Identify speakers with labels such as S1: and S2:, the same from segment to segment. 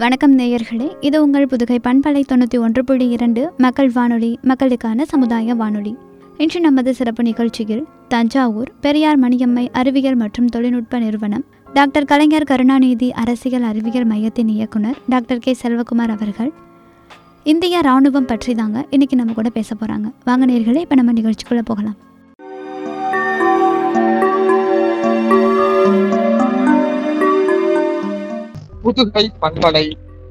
S1: வணக்கம் நேயர்களே, இது உங்கள் புதுகை பண்பலை 91.2 மக்கள் வானொலி, மக்களுக்கான சமுதாய வானொலி. இன்று நமது சிறப்பு நிகழ்ச்சியில் தஞ்சாவூர் பெரியார் மணியம்மை அறிவியல் மற்றும் தொழில்நுட்ப நிறுவனம் டாக்டர் கலைஞர் கருணாநிதி அரசியல் அறிவியல் மையத்தின் இயக்குனர் டாக்டர் கே செல்வகுமார் அவர்கள் இந்திய இராணுவம் பற்றி தாங்க இன்னைக்கு நம்ம கூட பேச போகிறாங்க. வாங்க நேயர்களே, இப்போ நம்ம நிகழ்ச்சிக்குள்ளே போகலாம்.
S2: புதுகை பண்பலை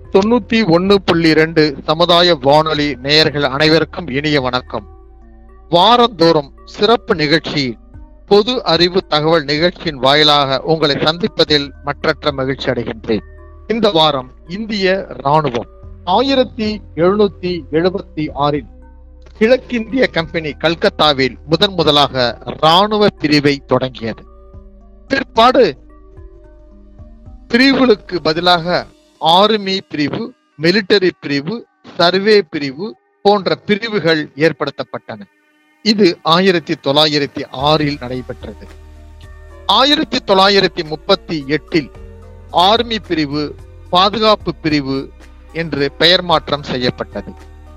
S2: 91.2 சமுதாய வானொலி நேயர்கள் அனைவருக்கும் இனிய வணக்கம். வாரந்தோறும் சிறப்பு நிகழ்ச்சி பொது அறிவு தகவல் நிகழ்ச்சியின் வாயிலாக உங்களை சந்திப்பதில் மற்றற்ற மகிழ்ச்சி அடைகின்றேன். இந்த வாரம் இந்திய இராணுவம் 1776 கிழக்கிந்திய கம்பெனி கல்கத்தாவில் முதலாக இராணுவ பிரிவை தொடங்கியது. பிற்பாடு பிரிவுகளுக்கு பதிலாக ஆர்மி பிரிவு, மிலிட்டரி பிரிவு, சர்வே பிரிவு போன்ற பிரிவுகள் ஏற்படுத்தப்பட்டன. இது 1906 நடைபெற்றது. 1938 ஆர்மி பிரிவு பாதுகாப்பு பிரிவு என்று பெயர் மாற்றம் செய்யப்பட்டது.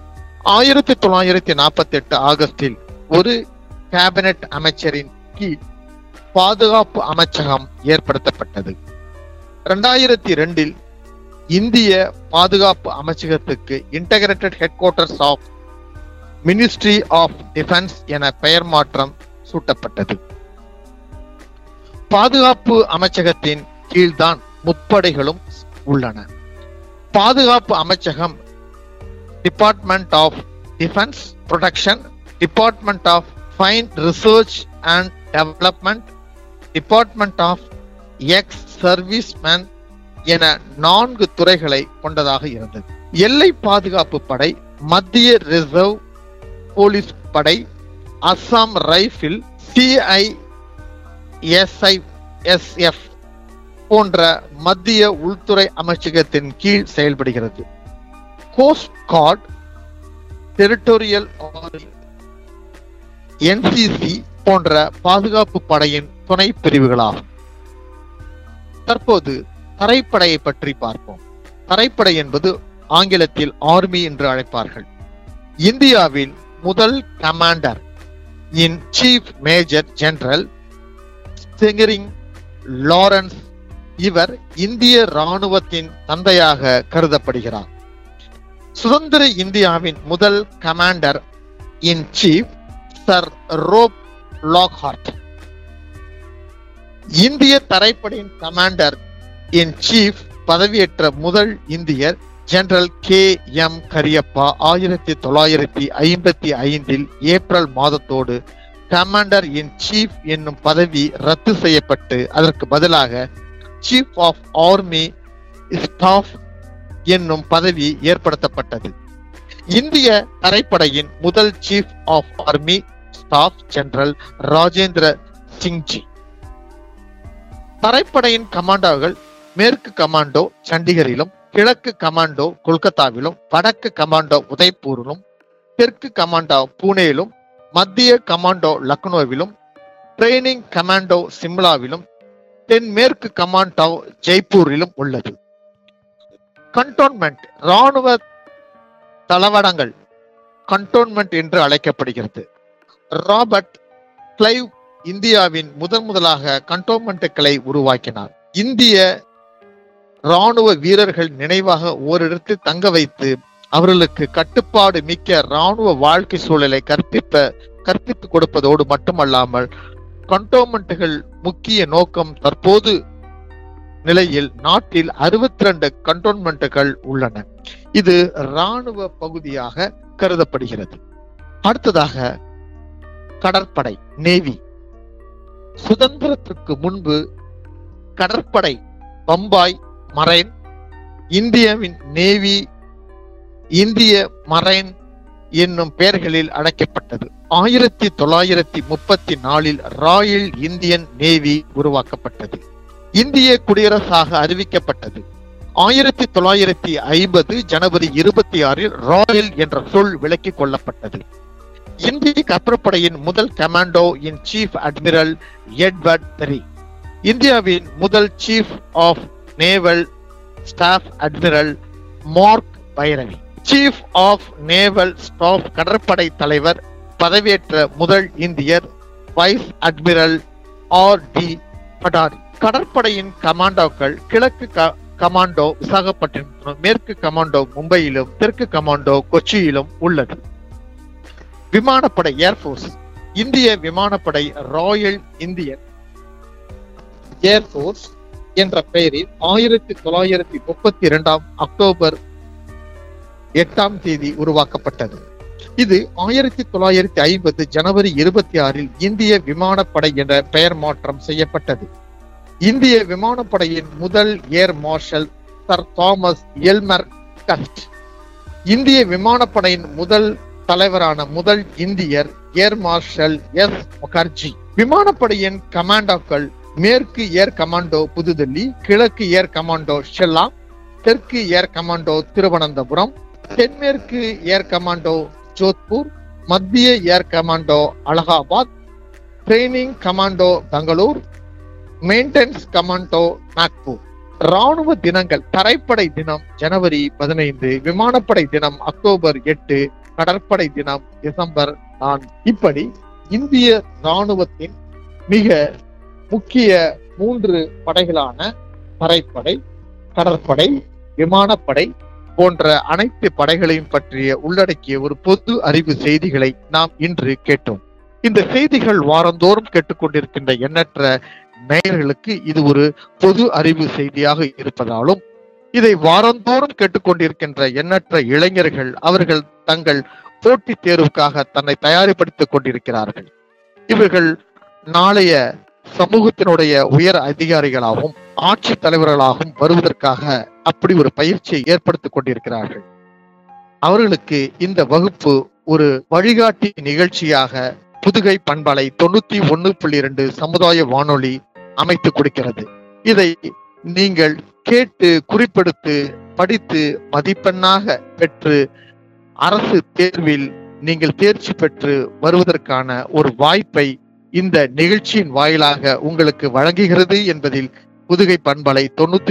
S2: 1948 ஆகஸ்டில் ஒரு கேபினட் அமைச்சரின் கீழ் பாதுகாப்பு அமைச்சகம் ஏற்படுத்தப்பட்டது. 2002 இந்திய பாதுகாப்பு அமைச்சகத்துக்கு integrated headquarters of ministry of defence என பெயர் மாற்றம் சூட்டப்பட்டது. பாதுகாப்பு அமைச்சகத்தின் கீழ்தான் முப்படைகளும் உள்ளன. பாதுகாப்பு அமைச்சகம் department of defence protection, department of fine research and development, department of ex serviceman என 4 துறைகளை கொண்டதாக இருந்தது. எல்லை பாதுகாப்பு படை, மத்திய ரிசர்வ் போலீஸ் படை, அஸ்ஸாம் ரைபிள், CISISF போன்ற மத்திய உள்துறை அமைச்சகத்தின் கீழ் செயல்படுகிறது. Coast guard, territorial army, NCC போன்ற பாதுகாப்பு படையின் துணை பிரிவுகளாகும். தற்போது தரைப்படையை பற்றி பார்ப்போம். தரைப்படை என்பது ஆங்கிலத்தில் ஆர்மி என்று அழைப்பார்கள். இந்தியாவின் முதல் commander in chief major general செங்கரிங் லாரன்ஸ். இவர் இந்திய இராணுவத்தின் தந்தையாக கருதப்படுகிறார். சுதந்திர இந்தியாவின் முதல் commander in chief sir Rob Lockhart. இந்திய தரைப்படையின் கமாண்டர் இன் சீஃப் பதவியேற்ற முதல் இந்தியர் ஜெனரல் KM கரியப்பா 1955 ஏப்ரல் மாதத்தோடு கமாண்டர் இன் சீஃப் என்னும் பதவி ரத்து செய்யப்பட்டு அதற்கு பதிலாக சீஃப் ஆஃப் ஆர்மி ஸ்டாஃப் என்னும் பதவி ஏற்படுத்தப்பட்டது. இந்திய தரைப்படையின் முதல் chief of army staff general Rajendra Sinhji. தரைப்படையின் கமாண்டோகள் மேற்கு கமாண்டோ சண்டிகரிலும், கிழக்கு கமாண்டோ கொல்கத்தாவிலும், வடக்கு கமாண்டோ உதய்பூரிலும், தெற்கு கமாண்டோ புனேயிலும், மத்திய கமாண்டோ லக்னோவிலும், ட்ரைனிங் கமாண்டோ சிம்லாவிலும், தென்மேற்கு கமாண்டோ ஜெய்ப்பூரிலும் உள்ளது. கண்டோன்மெண்ட் இராணுவ தளவாடங்கள் கண்டோன்மெண்ட் என்று அழைக்கப்படுகிறது. ராபர்ட் கிளைவ் இந்தியாவின் முதலாக கண்டோன்மெண்ட்டுகளை உருவாக்கினார். இந்திய இராணுவ வீரர்கள் நினைவாக ஓரிடத்தில் தங்க வைத்து அவர்களுக்கு கட்டுப்பாடு மிக்க இராணுவ வாழ்க்கை சூழலை கற்பித்து கொடுப்பதோடு மட்டுமல்லாமல் கண்டோன்மெண்ட்டுகள் முக்கிய நோக்கம் தற்போது நிலையில் நாட்டில் 62 கண்டோன்மெண்ட்டுகள் உள்ளன. இது இராணுவ பகுதியாக கருதப்படுகிறது. அடுத்ததாக கடற்படை, நேவி. சுதந்திரத்திற்கு முன்பு கடற்படை பம்பாய் மரைன், இந்தியாவின் நேவி, இந்திய மரைன் என்னும் பெயர்களில் அழைக்கப்பட்டது. 1934 ராயல் இந்தியன் நேவி உருவாக்கப்பட்டது. இந்திய குடியரசாக அறிவிக்கப்பட்டது. 1950 ஜனவரி 26 ராயல் என்ற சொல் விலக்கிக் கொள்ளப்பட்டது. இந்திய கப்பற்படையின் முதல் commando in chief admiral Edward Perry. இந்தியாவின் முதல் chief of naval staff admiral Mark பைரவி. சீஃப் ஆஃப் நேவல் ஸ்டாஃப் கடற்படை தலைவர் பதவியேற்ற முதல் இந்தியர் வைஸ் அட்மிரல் R.D. படாரி. கடற்படையின் கமாண்டோக்கள் கிழக்கு கமாண்டோ விசாகப்பட்டினம், மேற்கு கமாண்டோ மும்பையிலும், தெற்கு கமாண்டோ கொச்சியிலும் உள்ளது. விமானப்படை ஏர்போர்ஸ். இந்திய விமானப்படை ராயல் இந்தியன் ஏர்போர்ஸ் என்ற பெயரில் 1932 அக்டோபர் 8 உருவாக்கப்பட்டது. இது 1950 ஜனவரி 26 இந்திய விமானப்படை என்ற பெயர் மாற்றம் செய்யப்பட்டது. இந்திய விமானப்படையின் முதல் air marshal sir Thomas Elmhirst. இந்திய விமானப்படையின் முதல் தலைவரான முதல் இந்தியர் ஏர் மார்ஷல் S. முகர்ஜி. விமானப்படையின் கமாண்டோக்கள் மேற்கு ஏர் கமாண்டோ புதுதில்லி, கிழக்கு ஏர் கமாண்டோ ஷெல்லாங், தெற்கு ஏர் கமாண்டோ திருவனந்தபுரம், தென்மேற்கு ஏர் கமாண்டோ ஜோத்பூர், மத்திய air commando Allahabad, training commando Bangalore, maintenance commando Nagpur. ராணுவ தினங்கள். தரைப்படை தினம் ஜனவரி 15, விமானப்படை தினம் அக்டோபர் 8, கடற்படை தினம் டிசம்பர் 4. இப்படி இந்திய ராணுவத்தின் மிக முக்கிய 3 படைகளான தரைப்படை, கடற்படை, விமானப்படை போன்ற அனைத்து படைகளையும் பற்றிய உள்ளடக்கிய ஒரு பொது அறிவு செய்திகளை நாம் இன்று கேட்டோம். இந்த செய்திகள் வாரந்தோறும் கேட்டுக்கொண்டிருக்கின்ற எண்ணற்ற நேயர்களுக்கு இது ஒரு பொது அறிவு செய்தியாக இருப்பதாலும், இதை வாரந்தோறும் கேட்டுக்கொண்டிருக்கின்ற எண்ணற்ற இளைஞர்கள் அவர்கள் தங்கள் போட்டித் தேர்வுக்காக தன்னை தயாரிப்படுத்திக் கொண்டிருக்கிறார்கள். இவர்கள் நாளைய சமூகத்தினுடைய உயர் அதிகாரிகளாகவும் ஆட்சி தலைவர்களாகவும் வருவதற்காக அப்படி ஒரு பயிற்சியை ஏற்படுத்திக் கொண்டிருக்கிறார்கள். அவர்களுக்கு இந்த வகுப்பு ஒரு வழிகாட்டி நிகழ்ச்சியாக புதுகை பண்பலை 91.2 சமுதாய வானொலி அமைத்து கொடுக்கிறது. இதை நீங்கள் கேட்டு குறிப்பெடுத்து படித்து மதிப்பெண்ணாக பெற்று அரசு தேர்வில் நீங்கள் தேர்ச்சி பெற்று வருவதற்கான ஒரு வாய்ப்பை இந்த நிகழ்ச்சியின் வாயிலாக உங்களுக்கு வழங்குகிறது என்பதில் புதுகை பண்பலை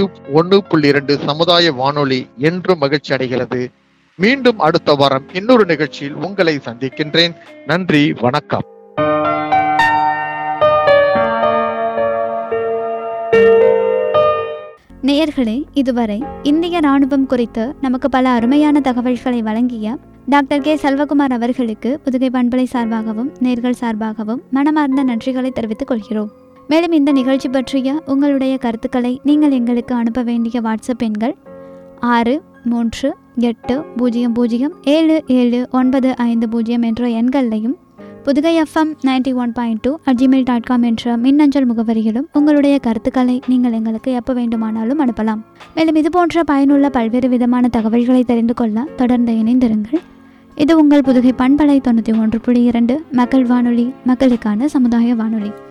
S2: 91.2 சமுதாய வானொலி என்றும் மகிழ்ச்சி அடைகிறது. மீண்டும் அடுத்த வாரம் இன்னொரு நிகழ்ச்சியில் உங்களை சந்திக்கின்றேன். நன்றி, வணக்கம்.
S1: நேயர்களே, இதுவரை இந்திய ராணுவம் குறித்து நமக்கு பல அருமையான தகவல்களை வழங்கிய டாக்டர் கே. செல்வகுமார் அவர்களுக்கு புதுகை பண்பலை சார்பாகவும் நேர்கள் சார்பாகவும் மனமார்ந்த நன்றிகளை தெரிவித்துக் கொள்கிறோம். மேலும் இந்த நிகழ்ச்சி பற்றிய உங்களுடைய கருத்துக்களை நீங்கள் எங்களுக்கு அனுப்ப வேண்டிய வாட்ஸ்அப் எண்கள் 6380077950 என்ற எண்களையும் புதுகை FM 91.2 என்ற மின்னஞ்சல் முகவரியிலும் உங்களுடைய கருத்துக்களை நீங்கள் எங்களுக்கு எப்போ வேண்டுமானாலும் அனுப்பலாம். மேலும் இது போன்ற பயனுள்ள பல்வேறு விதமான தகவல்களை தெரிந்து கொள்ள தொடர்ந்து இணைந்திருங்கள். இது உங்கள் புதுகை பண்பலை 91.2 மக்கள் வானொலி, மக்களுக்கான சமுதாய வானொலி.